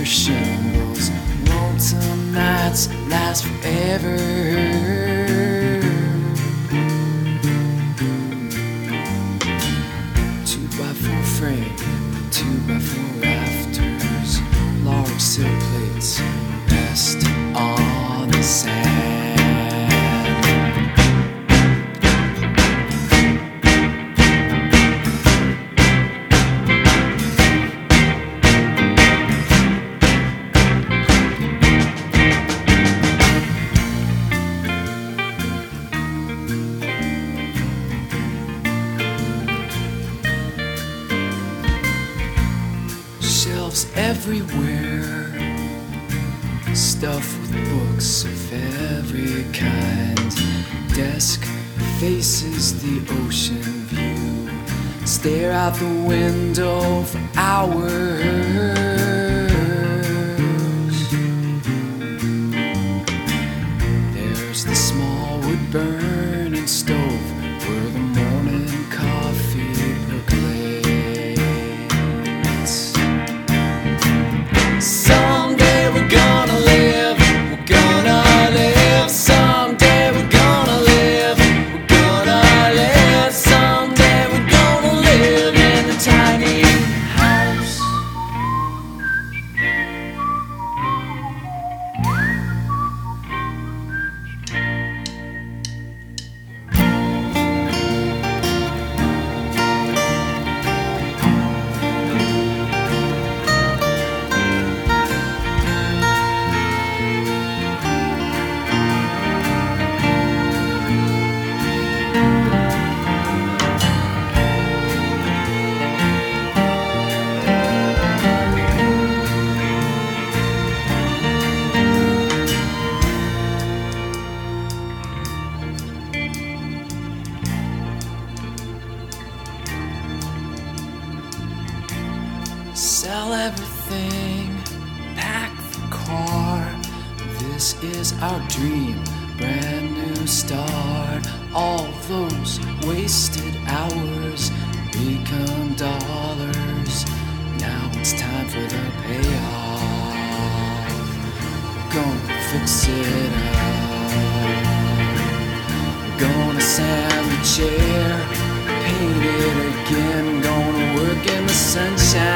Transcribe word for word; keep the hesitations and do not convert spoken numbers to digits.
your shingles. Lonesome nights last forever. Two by four frame, two by four rafters, large silk plates rest on the sand. Shelves everywhere, stuffed with books of every kind. Desk faces the ocean view. Stare out the window for hours. There's the small wood burning stove where the morning coffee percolates. Someday we're gonna live, we're gonna live. Someday we're gonna live, we're gonna live. Someday we're gonna live in a tiny house. Sell everything, pack the car. This is our dream, brand new start. All those wasted hours become dollars. Now it's time for the payoff. Gonna fix it up. Gonna sand the chair, paint it again. Gonna work in the sunshine.